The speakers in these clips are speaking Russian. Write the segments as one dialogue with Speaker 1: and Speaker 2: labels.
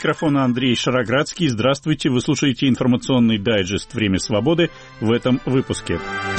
Speaker 1: микрофона Андрей Шароградский. Здравствуйте, вы слушаете информационный дайджест «Время свободы» в этом выпуске.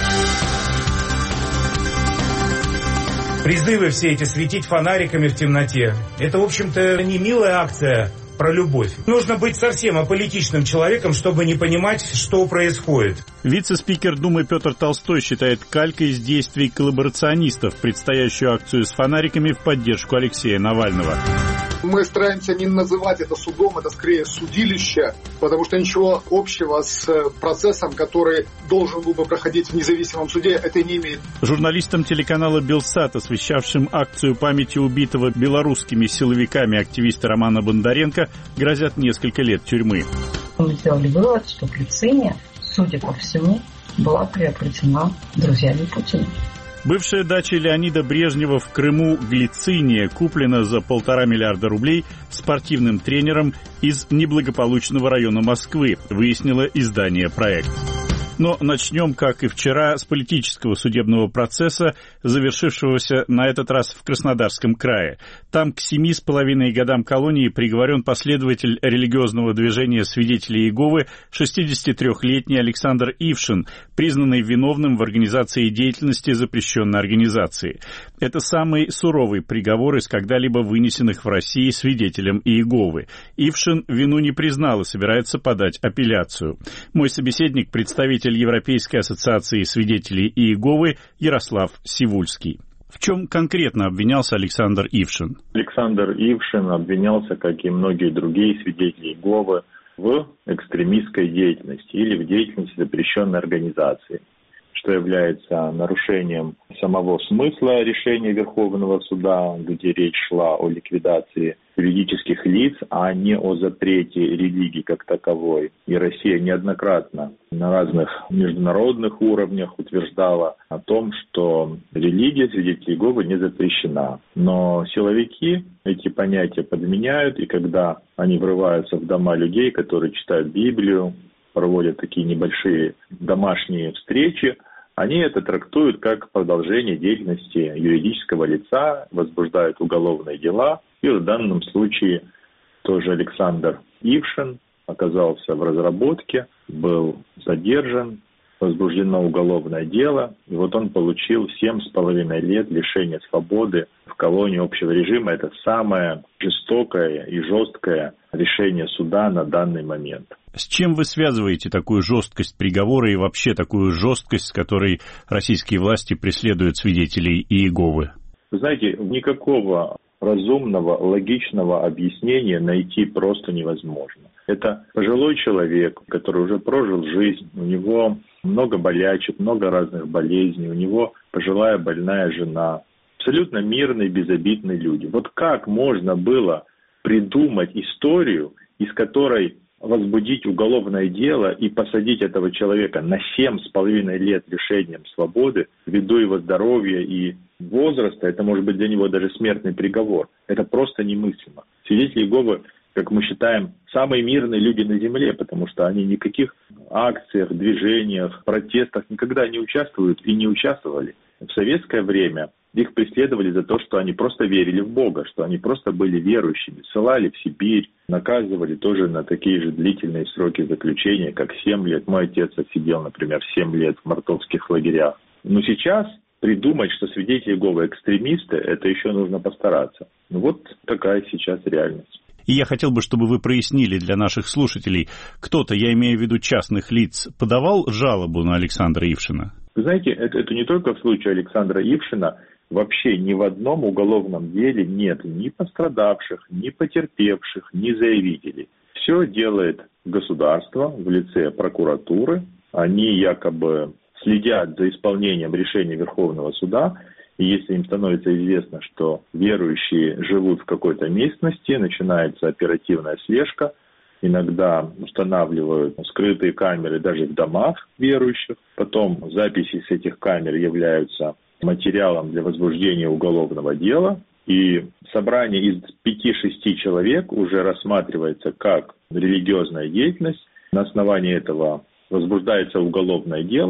Speaker 2: Призывы все эти светить фонариками в темноте – это, в общем-то, не милая акция про любовь. Нужно быть совсем аполитичным человеком, чтобы не понимать, что происходит.
Speaker 1: Вице-спикер Думы Петр Толстой считает калькой из действий коллаборационистов предстоящую акцию с фонариками в поддержку Алексея Навального.
Speaker 3: Мы стараемся не называть это судом, это скорее судилище, потому что ничего общего с процессом, который должен был бы проходить в независимом суде, это не имеет.
Speaker 1: Журналистам телеканала «Белсат», освещавшим акцию памяти убитого белорусскими силовиками активиста Романа Бондаренко, грозят несколько лет тюрьмы.
Speaker 4: Мы сделали вывод, что Глициния, судя по всему, была приобретена друзьями Путина.
Speaker 1: Бывшая дача Леонида Брежнева в Крыму Глициния куплена за 1,5 миллиарда рублей спортивным тренером из неблагополучного района Москвы, выяснило издание «Проект». Но начнем, как и вчера, с политического судебного процесса, завершившегося на этот раз в Краснодарском крае. Там к 7,5 годам колонии приговорен последователь религиозного движения «Свидетели Иеговы» 63-летний Александр Ившин, признанный виновным в организации деятельности запрещенной организации. Это самый суровый приговор из когда-либо вынесенных в России свидетелям Иеговы. Ившин вину не признал и собирается подать апелляцию. Мой собеседник, представитель Европейской ассоциации свидетелей Иеговы Ярослав Сивульский. В чем конкретно обвинялся Александр Ившин?
Speaker 5: Александр Ившин обвинялся, как и многие другие свидетели Иеговы, в экстремистской деятельности или в деятельности запрещенной организации, что является нарушением самого смысла решения Верховного суда, где речь шла о ликвидации юридических лиц, а не о запрете религии как таковой. И Россия неоднократно на разных международных уровнях утверждала о том, что религия свидетелей Иеговы не запрещена. Но силовики эти понятия подменяют, и когда они врываются в дома людей, которые читают Библию, проводят такие небольшие домашние встречи, они это трактуют как продолжение деятельности юридического лица, возбуждают уголовные дела. И в данном случае тоже Александр Ившин оказался в разработке, был задержан, возбуждено уголовное дело. И вот он получил 7,5 лет лишения свободы в колонии общего режима. Это самое жестокое и жесткое решение суда на данный момент.
Speaker 1: С чем вы связываете такую жесткость приговора и вообще такую жесткость, с которой российские власти преследуют свидетелей Иеговы?
Speaker 5: Вы знаете, никакого разумного, логичного объяснения найти просто невозможно. Это пожилой человек, который уже прожил жизнь, у него много болячек, много разных болезней, у него пожилая больная жена, абсолютно мирные, безобидные люди. Вот как можно было придумать историю, из которой возбудить уголовное дело и посадить этого человека на 7,5 лет лишением свободы ввиду его здоровья и возраста, это может быть для него даже смертный приговор. Это просто немыслимо. Свидетели Иеговы, как мы считаем, самые мирные люди на земле, потому что они ни в каких акциях, движениях, протестах никогда не участвуют и не участвовали. В советское время их преследовали за то, что они просто верили в Бога, что они просто были верующими, ссылали в Сибирь, наказывали тоже на такие же длительные сроки заключения, как 7 лет. Мой отец отсидел, например, 7 лет в мартовских лагерях. Но сейчас придумать, что свидетели Иеговы экстремисты, это еще нужно постараться. Вот такая сейчас реальность.
Speaker 1: И я хотел бы, чтобы вы прояснили для наших слушателей, кто-то, я имею в виду частных лиц, подавал жалобу на Александра Ившина?
Speaker 5: Вы знаете, это не только в случае Александра Ившина. Вообще ни в одном уголовном деле нет ни пострадавших, ни потерпевших, ни заявителей. Все делает государство в лице прокуратуры. Они якобы следят за исполнением решения Верховного суда. И если им становится известно, что верующие живут в какой-то местности, начинается оперативная слежка. Иногда устанавливают скрытые камеры даже в домах верующих. Потом записи с этих камер являются материалом для возбуждения уголовного дела. И собрание из 5-6 человек уже рассматривается как религиозная деятельность. На основании этого возбуждается уголовное дело.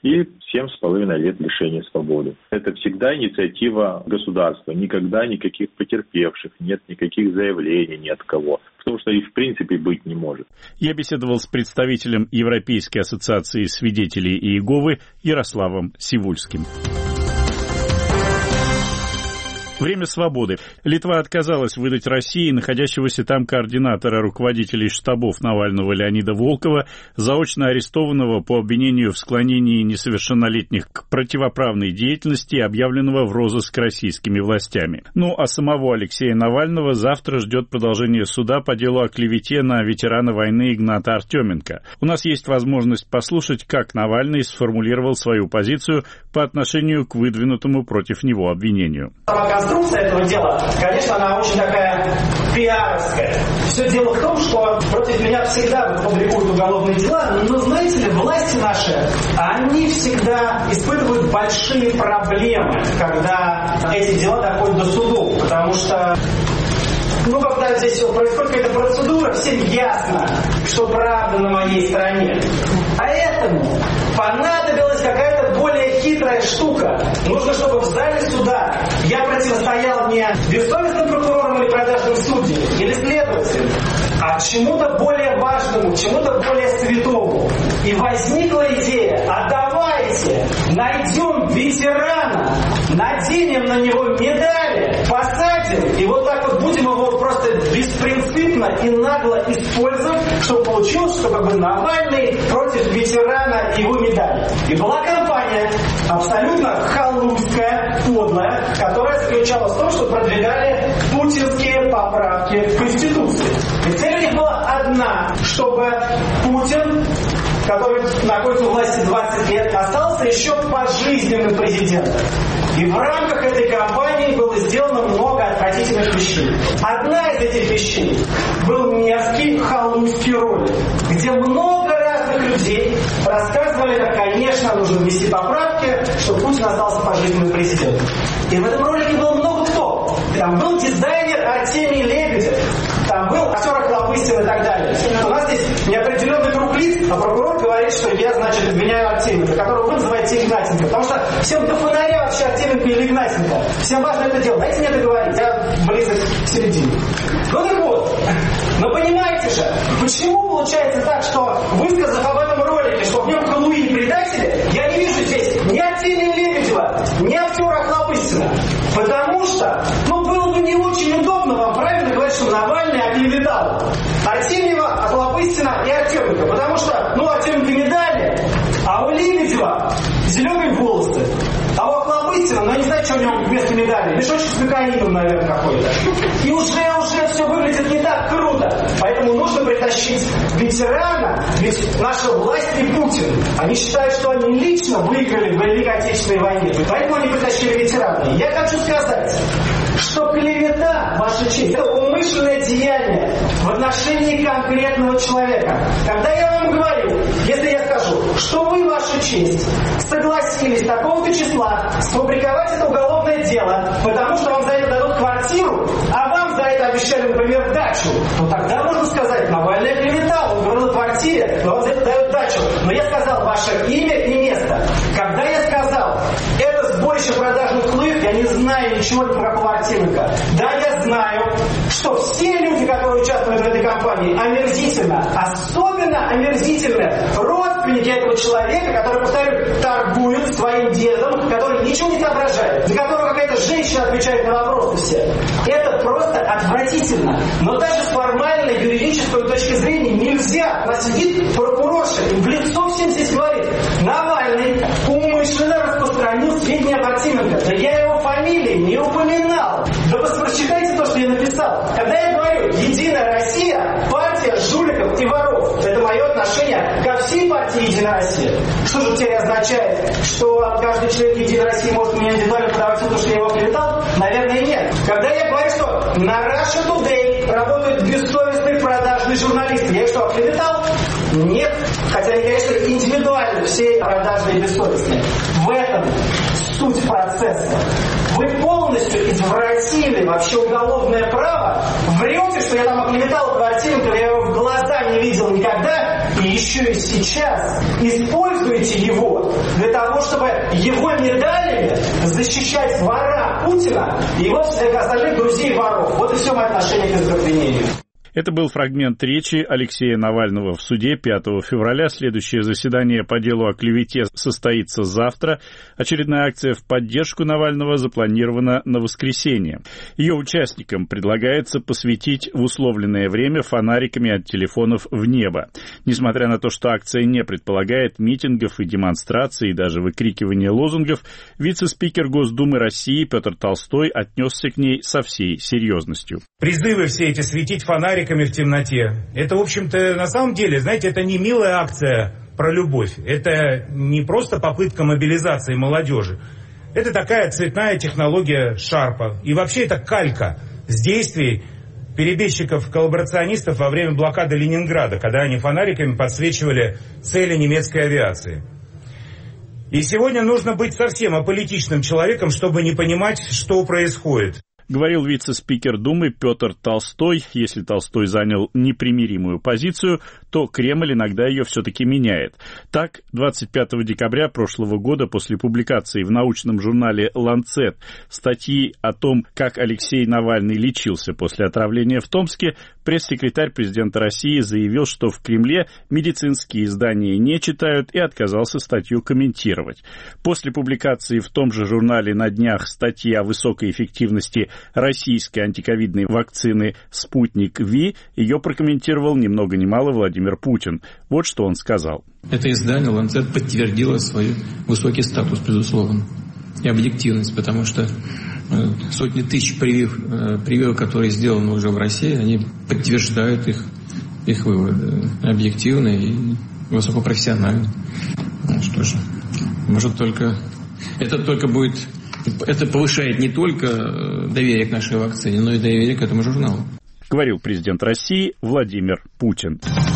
Speaker 5: и 7,5 лет лишения свободы. Это всегда инициатива государства, никогда никаких потерпевших, нет никаких заявлений ни от кого, потому что их в принципе быть не может.
Speaker 1: Я беседовал с представителем Европейской ассоциации свидетелей Иеговы Ярославом Сивульским. Время свободы. Литва отказалась выдать России находящегося там координатора руководителей штабов Навального Леонида Волкова, заочно арестованного по обвинению в склонении несовершеннолетних к противоправной деятельности, объявленного в розыск российскими властями. Ну а самого Алексея Навального завтра ждет продолжение суда по делу о клевете на ветерана войны Игната Артеменко. У нас есть возможность послушать, как Навальный сформулировал свою позицию по отношению к выдвинутому против него обвинению.
Speaker 6: Конструкция этого дела, конечно, она очень такая пиаровская. Все дело в том, что против меня всегда публикуют уголовные дела, но, знаете ли, власти наши, они всегда испытывают большие проблемы, когда эти дела доходят до судов, потому что когда здесь происходит какая-то процедура, всем ясно, что правда на моей стороне. Поэтому понадобилась какая-то более хитрая штука. Нужно, чтобы в зале суда я противостоял не бессовестным прокурорам или продажным судьям, или следователям, а чему-то более важному, чему-то более святому. И возникла идея, а давайте найдем ветерана, наденем на него медали, посадим, и вот так вот будем его просто беспринципно и нагло использовать, чтобы получилось, что как бы Навальный против ветерана и его медали. И была кампания абсолютно халуйская, подлая, которая заключалась в том, что продвигали путинские поправки в Конституции. И цель у них была одна, чтобы Путин, который находится у власти 20 лет, остался еще пожизненным президентом. И в рамках этой кампании было сделано много отвратительных вещей. Одна из этих вещей был мерзкий халуйский ролик, где много разных людей рассказывали, как, конечно, нужно ввести поправки, чтобы Путин остался пожизненным президентом. И в этом ролике был много кто. Там был дизайнер Артемий Лебедев, там был актер Охлобыстин и так далее. У нас здесь неопределенный круг лиц, а прокурор говорит, что я, значит, обвиняю Артеменко, которого вы называете Игнатенко. Потому что всем до фонаря вообще Артеменко или Игнатенко. Всем важно это дело. Дайте мне договорить, я близок к середине. Ну так вот, но понимаете же, почему получается так, что высказав об этом ролике, что в нем халуи и предатели, я не вижу здесь ни Артемия Лебедева, ни актера Охлобыстина. Потому что, было бы не очень удобно вам правильно говорить, что Навальный оклеветал Артемьева, Охлобыстина и Артеменко. Потому что, Артеменко медали, а у Лебедева зеленые волосы. А у Охлобыстина, я не знаю, что у него вместо медали, мешочек с кокаином, наверное, какой-то. И уже все выглядит не так круто. Поэтому нужно притащить ветерана, ведь наша власть не Путин. Они считают, что они лично выиграли в Великой Отечественной войне. Поэтому они притащили ветерана. И я хочу сказать, что клевета, ваша честь, это умышленное деяние в отношении конкретного человека. Когда я вам говорю, если я скажу, что вы, ваша честь, согласились такого-то числа сфабриковать это уголовное дело, потому что вам за это дадут квартиру, а вам за это обещали, например, дачу, то тогда можно сказать, Навальный клеветал, он говорил о квартире, но вам за это дают дачу. Но я сказал ваше имя и место. Когда я сказал, это сборище продажных лыж, я не знаю ничего про какого Артеменко. Да, я знаю, что все люди, которые участвуют в этой кампании, омерзительно, особенно омерзительны родственники этого человека, который, повторю, торгует своим дедом, который ничего не соображает, за которого какая-то женщина отвечает на вопросы все. Это просто отвратительно. Но даже с формальной юридической точки зрения нельзя. У нас сидит прокурорша и в лицо всем здесь говорит, Навальный умышленно распространил сведения об Артеменко. Да я его фамилии не упоминал. Да прочитайте то, что я написал. Когда я говорю «Единая Россия», партия жуликов и воров, это мое отношение ко всей партии «Единая Россия». Что же теперь означает, что каждый человек «Единой России» может мне индивидуально подавать все то, что я его клеветал? Наверное, нет. Когда я говорю, что на Russia Today работают бессовестные продажные журналисты, я их что, оклеветал? Нет. Хотя они, конечно, индивидуально все продажные и бессовестные. В этом суть процесса. Вы полностью извратили вообще уголовное право, врете, что я там оклеветал Квартиренко, я его в глаза не видел никогда, и еще и сейчас используете его для того, чтобы его медалями защищать вора Путина и его всех остальных друзей воров. Вот и все мое отношение к этому обвинению.
Speaker 1: Это был фрагмент речи Алексея Навального в суде 5 февраля. Следующее заседание по делу о клевете состоится завтра. Очередная акция в поддержку Навального запланирована на воскресенье. Ее участникам предлагается посветить в условленное время фонариками от телефонов в небо. Несмотря на то, что акция не предполагает митингов и демонстраций, и даже выкрикивания лозунгов, вице-спикер Госдумы России Петр Толстой отнесся к ней со всей серьезностью.
Speaker 2: Призывы все эти светить фонариками в темноте. Это, в общем-то, на самом деле, знаете, это не милая акция про любовь. Это не просто попытка мобилизации молодежи. Это такая цветная технология Шарпа. И вообще это калька с действий перебежчиков-коллаборационистов во время блокады Ленинграда, когда они фонариками подсвечивали цели немецкой авиации. И сегодня нужно быть совсем аполитичным человеком, чтобы не понимать, что происходит.
Speaker 1: Говорил вице-спикер Думы Петр Толстой. Если Толстой занял непримиримую позицию, то Кремль иногда ее все-таки меняет. Так, 25 декабря прошлого года после публикации в научном журнале «Ланцет» статьи о том, как Алексей Навальный лечился после отравления в Томске, пресс-секретарь президента России заявил, что в Кремле медицинские издания не читают, и отказался статью комментировать. После публикации в том же журнале на днях статьи о высокой эффективности российской антиковидной вакцины «Спутник Ви», ее прокомментировал ни много ни мало Владимир Путин. Вот что он сказал.
Speaker 7: Это издание «Ланцет» подтвердило свой высокий статус, безусловно, и объективность, потому что сотни тысяч прививок, которые сделаны уже в России, они подтверждают их выводы объективно и высокопрофессионально. Что ж, может только... Это повышает не только доверие к нашей вакцине, но и доверие к этому журналу.
Speaker 1: Говорил президент России Владимир Путин.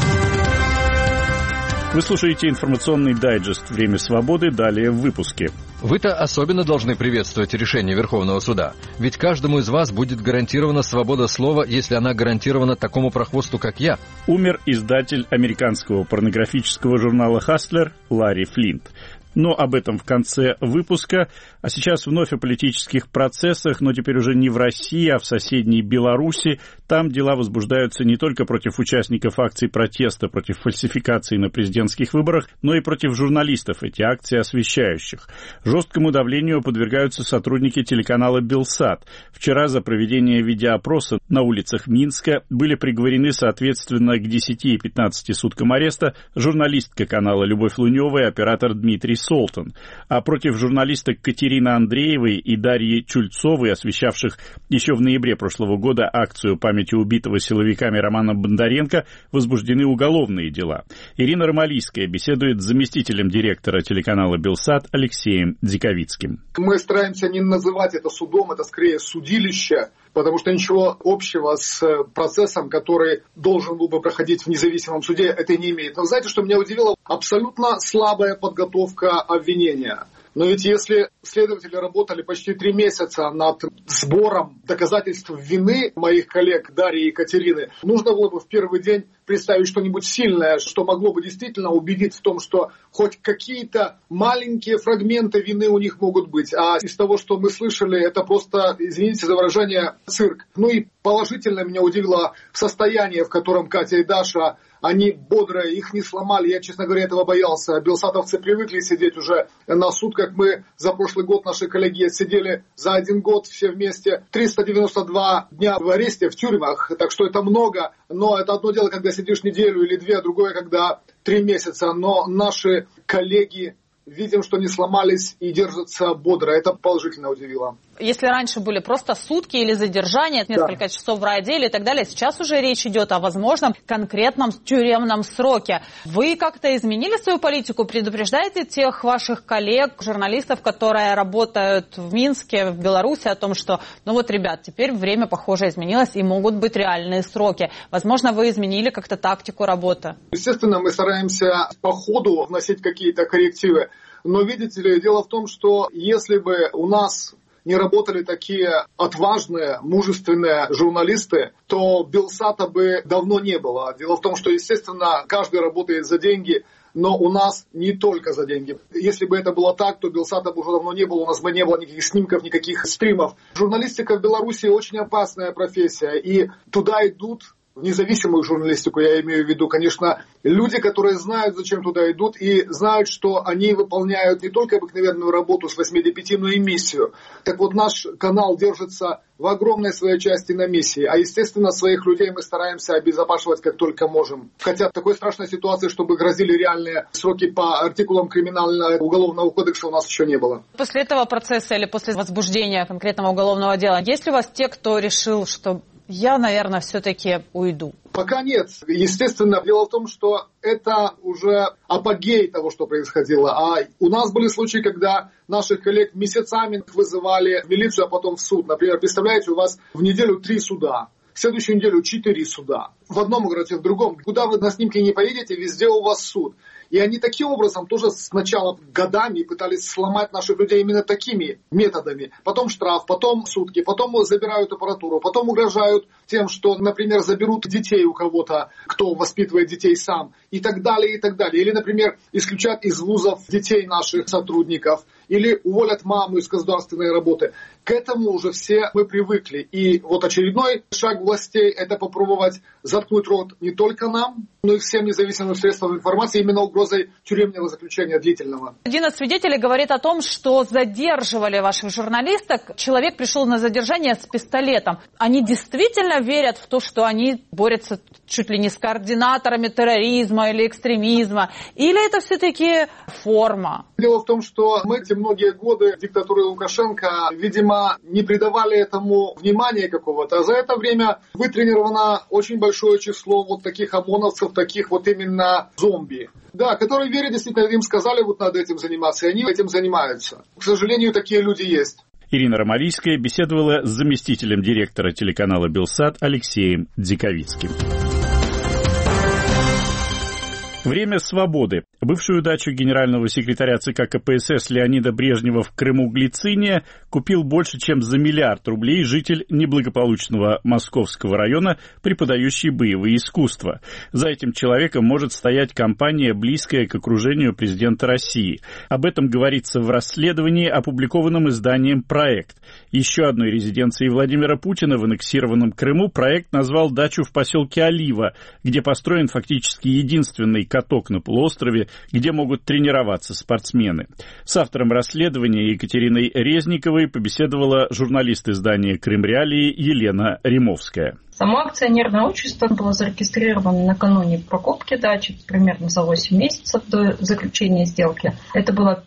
Speaker 1: Вы слушаете информационный дайджест «Время свободы». Далее в выпуске.
Speaker 8: Вы-то особенно должны приветствовать решение Верховного суда. Ведь каждому из вас будет гарантирована свобода слова, если она гарантирована такому прохвосту, как я.
Speaker 1: Умер издатель американского порнографического журнала «Хастлер» Ларри Флинт. Но об этом в конце выпуска. А сейчас вновь о политических процессах, но теперь уже не в России, а в соседней Беларуси. Там дела возбуждаются не только против участников акций протеста против фальсификации на президентских выборах, но и против журналистов, эти акции освещающих. Жесткому давлению подвергаются сотрудники телеканала «Белсат». Вчера за проведение видеоопроса на улицах Минска были приговорены, соответственно, к 10 и 15 суткам ареста журналистка канала Любовь Лунева и оператор Дмитрий Солтон. А против журналисток Катерины Андреевой и Дарьи Чульцовой, освещавших еще в ноябре прошлого года акцию памяти убитого силовиками Романа Бондаренко, возбуждены уголовные дела. Ирина Ромалийская беседует с заместителем директора телеканала «Белсат» Алексеем Диковицким.
Speaker 3: Мы стараемся не называть это судом, это скорее судилище, потому что ничего общего с процессом, который должен был бы проходить в независимом суде, это не имеет. Но знаете, что меня удивило? Абсолютно слабая подготовка обвинения. Но ведь если следователи работали почти 3 месяца над сбором доказательств вины моих коллег Дарьи и Екатерины, нужно было бы в первый день представить что-нибудь сильное, что могло бы действительно убедить в том, что хоть какие-то маленькие фрагменты вины у них могут быть. А из того, что мы слышали, это просто, извините за выражение, цирк. Ну и положительно меня удивило состояние, в котором Катя и Даша, они бодрые, их не сломали. Я, честно говоря, этого боялся. Белсатовцы привыкли сидеть уже на суд, как мы за прошлый год, наши коллеги сидели за 1 год все вместе. 392 дня в аресте, в тюрьмах. Так что это много. Но это одно дело, когда сидишь неделю или 2, другое, когда 3 месяца. Но наши коллеги, видим, что не сломались и держатся бодро. Это положительно удивило.
Speaker 9: Если раньше были просто сутки или задержание, несколько часов в райотделе и так далее, сейчас уже речь идет о возможном конкретном тюремном сроке. Вы как-то изменили свою политику? Предупреждаете тех ваших коллег, журналистов, которые работают в Минске, в Беларуси, о том, что, ребят, теперь время, похоже, изменилось и могут быть реальные сроки. Возможно, вы изменили как-то тактику работы?
Speaker 3: Естественно, мы стараемся по ходу вносить какие-то коррективы. Но, видите ли, дело в том, что если бы у нас не работали такие отважные, мужественные журналисты, то Белсата бы давно не было. Дело в том, что, естественно, каждый работает за деньги, но у нас не только за деньги. Если бы это было так, то Белсата бы уже давно не было, у нас бы не было никаких снимков, никаких стримов. Журналистика в Беларуси очень опасная профессия, и туда идут, в независимую журналистику я имею в виду, конечно, люди, которые знают, зачем туда идут, и знают, что они выполняют не только обыкновенную работу с 8 до 5, но и миссию. Так вот, наш канал держится в огромной своей части на миссии, а, естественно, своих людей мы стараемся обезопасивать как только можем. Хотя в такой страшной ситуации, чтобы грозили реальные сроки по артикулам Криминального уголовного кодекса, у нас еще не было.
Speaker 9: После этого процесса или после возбуждения конкретного уголовного дела, есть ли у вас те, кто решил, что я, наверное, все-таки уйду?
Speaker 3: Пока нет. Естественно, дело в том, что это уже апогей того, что происходило. А у нас были случаи, когда наших коллег месяцами вызывали в милицию, а потом в суд. Например, представляете, у вас в неделю 3 суда. В следующую неделю 4 суда. В одном городе, в другом. Куда вы на снимке не поедете, везде у вас суд. И они таким образом тоже сначала годами пытались сломать наших людей именно такими методами. Потом штраф, потом сутки, потом забирают аппаратуру, потом угрожают тем, что, например, заберут детей у кого-то, кто воспитывает детей сам, и так далее, и так далее. Или, например, исключат из вузов детей наших сотрудников, или уволят маму из государственной работы. К этому уже все мы привыкли. И вот очередной шаг властей – это попробовать заткнуть рот не только нам, но и всем независимым средствам информации, именно угрозой тюремного заключения длительного.
Speaker 9: Один из свидетелей говорит о том, что задерживали ваших журналисток. Человек пришел на задержание с пистолетом. Они действительно верят в то, что они борются чуть ли не с координаторами терроризма или экстремизма? Или это все-таки форма?
Speaker 3: Дело в том, что мы эти многие годы диктатуры Лукашенко, видимо, не придавали этому внимания какого-то. А за это время вытренировано очень большое число вот таких ОМОНовцев, таких вот именно зомби. Да, которые верят, действительно, им сказали, вот надо этим заниматься, и они этим занимаются. К сожалению, такие люди есть.
Speaker 1: Ирина Ромалийская беседовала с заместителем директора телеканала «Белсат» Алексеем Диковицким. Время свободы. Бывшую дачу генерального секретаря ЦК КПСС Леонида Брежнева в Крыму-Глицинье купил больше чем за $1 миллиард житель неблагополучного Московского района, преподающий боевые искусства. За этим человеком может стоять компания, близкая к окружению президента России. Об этом говорится в расследовании, опубликованном изданием «Проект». Еще одной резиденцией Владимира Путина в аннексированном Крыму проект назвал дачу в поселке Олива, где построен фактически единственный каток на полуострове, где могут тренироваться спортсмены. С автором расследования Екатериной Резниковой побеседовала журналист издания «Крым-Реалии» Елена Римовская.
Speaker 4: Само акционерное общество было зарегистрировано накануне покупки дачи, примерно за 8 месяцев до заключения сделки. Это было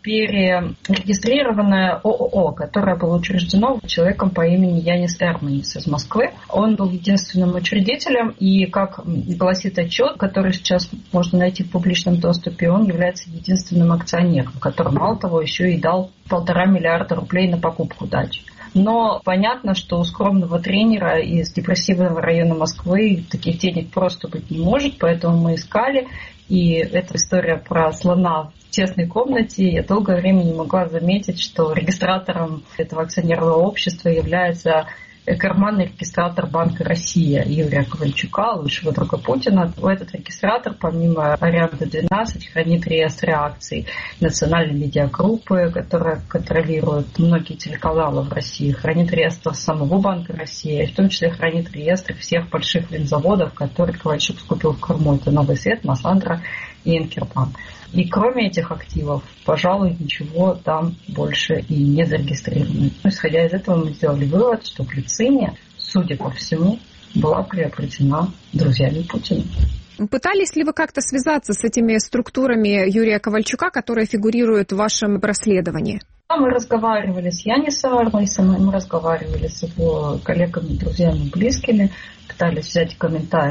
Speaker 4: перерегистрированное ООО, которое было учреждено человеком по имени Янис Эрманис из Москвы. Он был единственным учредителем, и, как гласит отчет, который сейчас можно найти в публичном доступе, он является единственным акционером, который, мало того, еще и дал $1,5 миллиарда на покупку дачи. Но понятно, что у скромного тренера из депрессивного района Москвы таких денег просто быть не может, поэтому мы искали. И эта история про слона в тесной комнате. Я долгое время не могла заметить, что регистратором этого акционерного общества является карманный регистратор Банка России Юрия Ковальчука, лучшего друга Путина. Этот регистратор, помимо Арианты-12, хранит реестры акций национальной медиагруппы, которая контролирует многие телеканалы в России, хранит реестр самого Банка России, в том числе хранит реестры всех больших винзаводов, которые Ковальчук скупил в Крыму. Это Новый Свет, Масландра и Инкерман. И кроме этих активов, пожалуй, ничего там больше и не зарегистрировано. Исходя из этого мы сделали вывод, что Глициния, судя по всему, была приобретена друзьями Путина.
Speaker 10: Пытались ли вы как-то связаться с этими структурами Юрия Ковальчука, которые фигурируют в вашем расследовании?
Speaker 4: Мы разговаривали с Янисом Эрманисом, мы разговаривали с его коллегами, друзьями, близкими, пытались взять комментарии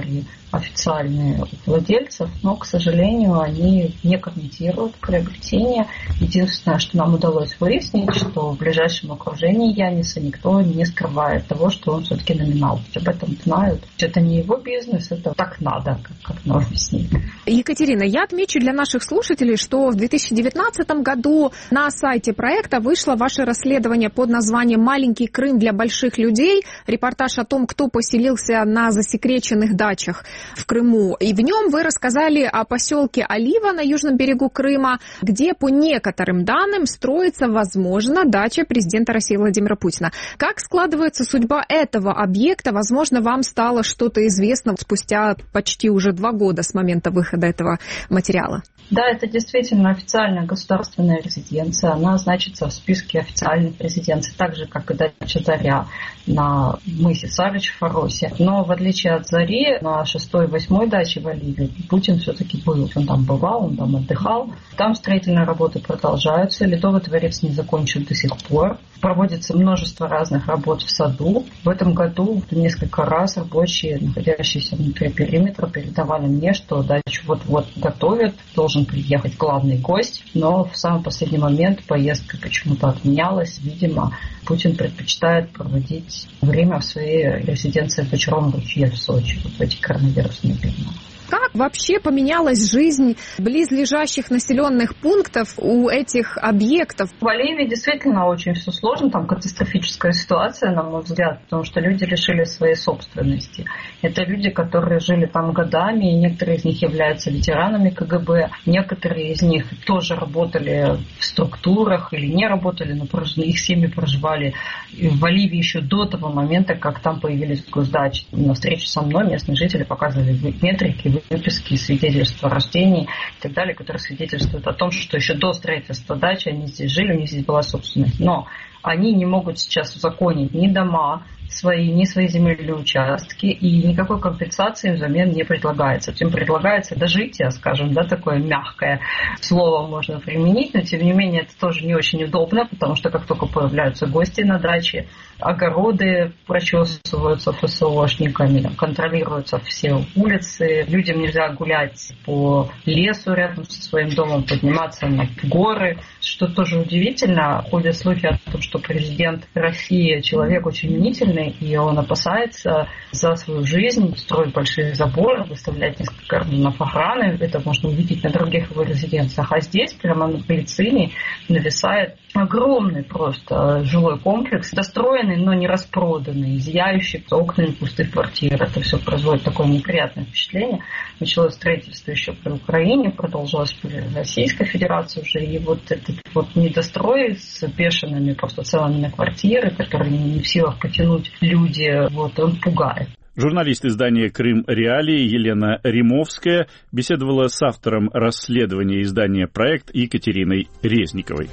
Speaker 4: официальные владельцев, но, к сожалению, они не комментируют приобретение. Единственное, что нам удалось выяснить, что в ближайшем окружении Яниса никто не скрывает того, что он все-таки номинал. Об этом знают. Это не его бизнес, это так надо, как нам объяснить.
Speaker 10: Екатерина, я отмечу для наших слушателей, что в 2019 году на сайте проекта вышло ваше расследование под названием «Маленький Крым для больших людей». Репортаж о том, кто поселился на засекреченных дачах в Крыму. И в нем вы рассказали о поселке Олива на южном берегу Крыма, где, по некоторым данным, строится, возможно, дача президента России Владимира Путина. Как складывается судьба этого объекта? Возможно, вам стало что-то известно спустя почти уже 2 года с момента выхода этого материала.
Speaker 4: Да, это действительно официальная государственная резиденция. Она значится в списке официальных резиденций, так же, как и дача «Заря» на мысе Савич в Фаросе. Но в отличие от «Зари», на 6-й и 8-й даче в Оливе Путин все-таки был. Он там бывал, он там отдыхал. Там строительные работы продолжаются. Ледовый дворец не закончен до сих пор. Проводится множество разных работ в саду. В этом году несколько раз рабочие, находящиеся внутри периметра, передавали мне, что дачу вот-вот готовят, должен приехать главный гость, но в самый последний момент поездка почему-то отменялась. Видимо, Путин предпочитает проводить время в своей резиденции в Бочаровом ручье в Сочи, вот в эти коронавирусные времена.
Speaker 10: Как вообще поменялась жизнь близлежащих населенных пунктов у этих объектов?
Speaker 4: В Оливе действительно очень все сложно, там катастрофическая ситуация, на мой взгляд, потому что люди лишили своей собственности. Это люди, которые жили там годами, и некоторые из них являются ветеранами КГБ, некоторые из них тоже работали в структурах или не работали, но их семьи проживали в Оливе еще до того момента, как там появились госдачи. На встрече со мной местные жители показывали метрики, выписки, свидетельства о рождении и так далее, которые свидетельствуют о том, что еще до строительства дачи они здесь жили, у них здесь была собственность. Но они не могут сейчас узаконить ни дома свои, ни свои земельные участки, и никакой компенсации взамен не предлагается. Им предлагается дожитие, скажем, да, такое мягкое слово можно применить, но тем не менее это тоже не очень удобно, потому что как только появляются гости на даче, огороды прочесываются ФСОшниками, контролируются все улицы, людям нельзя гулять по лесу рядом со своим домом, подниматься на горы, что тоже удивительно. Ходят слухи о том, что президент России человек очень мнительный, и он опасается за свою жизнь, строить большие заборы, выставлять несколько кордонов охраны. Это можно увидеть на других его резиденциях. А здесь, прямо на Глицине, нависает огромный просто жилой комплекс, достроенный, но не распроданный, зияющий окнами пустых квартир. Это все производит такое неприятное впечатление. Началось строительство еще при Украине, продолжилось при Российской Федерации уже. И вот этот вот недострой с бешеными просто целыми на квартиры, которые не в силах потянуть люди, вот он пугает.
Speaker 1: Журналист издания «Крым Реалии» Елена Римовская беседовала с автором расследования издания «Проект» Екатериной Резниковой.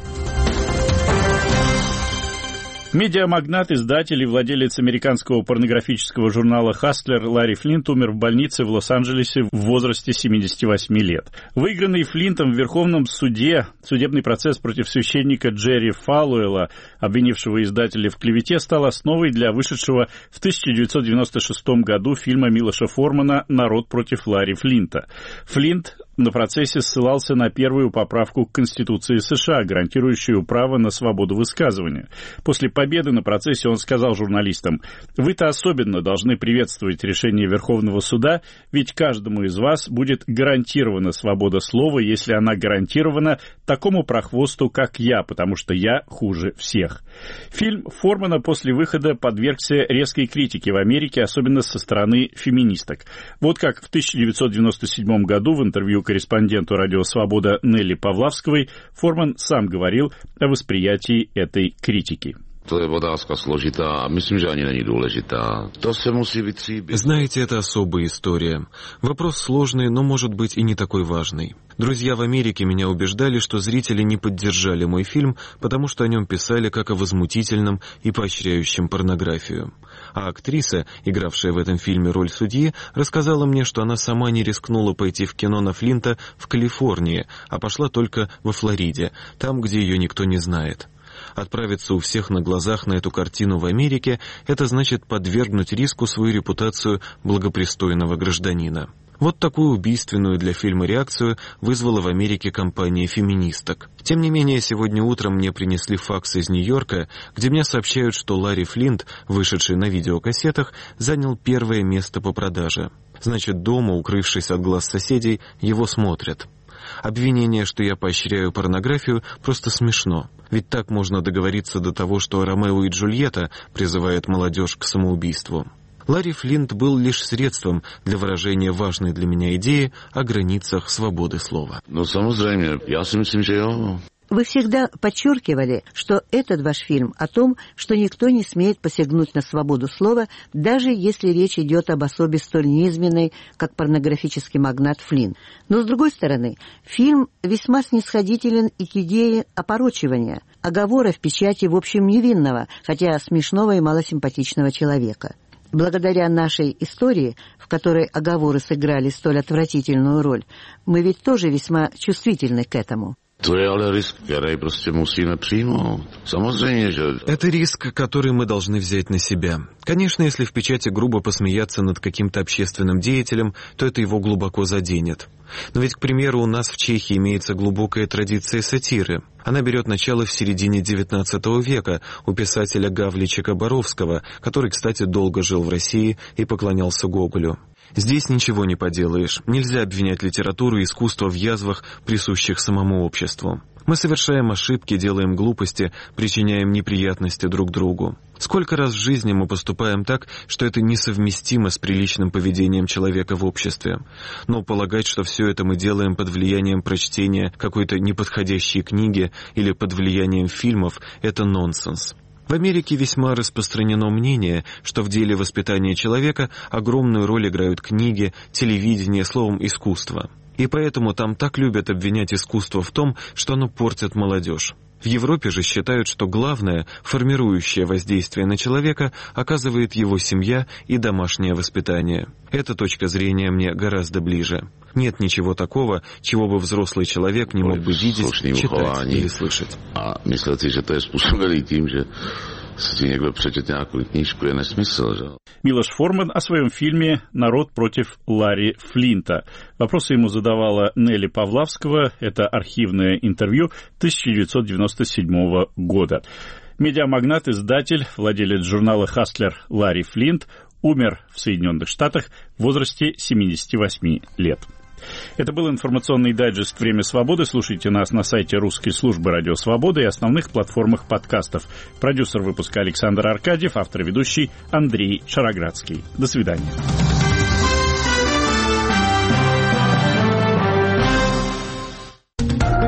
Speaker 1: Медиамагнат, издатель и владелец американского порнографического журнала «Хастлер» Ларри Флинт умер в больнице в Лос-Анджелесе в возрасте 78 лет. Выигранный Флинтом в Верховном суде судебный процесс против священника Джерри Фалуэлла, обвинившего издателя в клевете, стал основой для вышедшего в 1996 году фильма Милоша Формана «Народ против Ларри Флинта». Флинт на процессе ссылался на первую поправку к Конституции США, гарантирующую право на свободу высказывания. После победы на процессе он сказал журналистам: «Вы-то особенно должны приветствовать решение Верховного суда, ведь каждому из вас будет гарантирована свобода слова, если она гарантирована такому прохвосту, как я, потому что я хуже всех». Фильм Формана после выхода подвергся резкой критике в Америке, особенно со стороны феминисток. Вот как в 1997 году в интервью корреспонденту «Радио Свобода» Нелли Павлавской Форман сам говорил о восприятии этой критики.
Speaker 11: Знаете, это особая история. Вопрос сложный, но, может быть, и не такой важный. Друзья в Америке меня убеждали, что зрители не поддержали мой фильм, потому что о нем писали как о возмутительном и поощряющем порнографию. А актриса, игравшая в этом фильме роль судьи, рассказала мне, что она сама не рискнула пойти в кино на Флинта в Калифорнии, а пошла только во Флориде, там, где ее никто не знает. Отправиться у всех на глазах на эту картину в Америке – это значит подвергнуть риску свою репутацию благопристойного гражданина. Вот такую убийственную для фильма реакцию вызвала в Америке кампания феминисток. Тем не менее, сегодня утром мне принесли факс из Нью-Йорка, где мне сообщают, что Ларри Флинт, вышедший на видеокассетах, занял первое место по продаже. Значит, дома, укрывшись от глаз соседей, его смотрят. Обвинение, что я поощряю порнографию, просто смешно. Ведь так можно договориться до того, что Ромео и Джульетта призывают молодежь к самоубийству. Ларри Флинт был лишь средством для выражения важной для меня идеи о границах свободы слова.
Speaker 12: Ну, samozřejmě, я si myslím, že jo.
Speaker 13: Вы всегда подчеркивали, что этот ваш фильм о том, что никто не смеет посягнуть на свободу слова, даже если речь идет об особе столь низменной, как порнографический магнат Флинн. Но, с другой стороны, фильм весьма снисходителен и к идее опорочивания, оговора в печати в общем невинного, хотя смешного и малосимпатичного человека. Благодаря нашей истории, в которой оговоры сыграли столь отвратительную роль, мы ведь тоже весьма чувствительны к этому.
Speaker 12: Это
Speaker 11: риск, который мы должны взять на себя. Конечно, если в печати грубо посмеяться над каким-то общественным деятелем, то это его глубоко заденет. Но ведь, к примеру, у нас в Чехии имеется глубокая традиция сатиры. Она берет начало в середине XIX века у писателя Гавличика Боровского, который, кстати, долго жил в России и поклонялся Гоголю. Здесь ничего не поделаешь. Нельзя обвинять литературу и искусство в язвах, присущих самому обществу. Мы совершаем ошибки, делаем глупости, причиняем неприятности друг другу. Сколько раз в жизни мы поступаем так, что это несовместимо с приличным поведением человека в обществе. Но полагать, что все это мы делаем под влиянием прочтения какой-то неподходящей книги или под влиянием фильмов, это нонсенс. В Америке весьма распространено мнение, что в деле воспитания человека огромную роль играют книги, телевидение, словом, искусство. И поэтому там так любят обвинять искусство в том, что оно портит молодежь. В Европе же считают, что главное, формирующее воздействие на человека, оказывает его семья и домашнее воспитание. Эта точка зрения мне гораздо ближе. Нет ничего такого, чего бы взрослый человек не мог бы видеть, читать или слышать.
Speaker 12: А myslíte, že to je způsobené tím, že si někdo přečet nějakou knížku, je nesmysl, že?
Speaker 1: Милош Форман о своем фильме «Народ против Ларри Флинта». Вопросы ему задавала Нелли Павлавского. Это архивное интервью 1997 года. Медиамагнат, издатель, владелец журнала «Хаслер» Ларри Флинт умер в Соединенных Штатах в возрасте 78 лет. Это был информационный дайджест «Время свободы». Слушайте нас на сайте русской службы «Радио Свобода» и основных платформах подкастов. Продюсер выпуска Александр Аркадьев, автор и ведущий Андрей Шароградский. До свидания.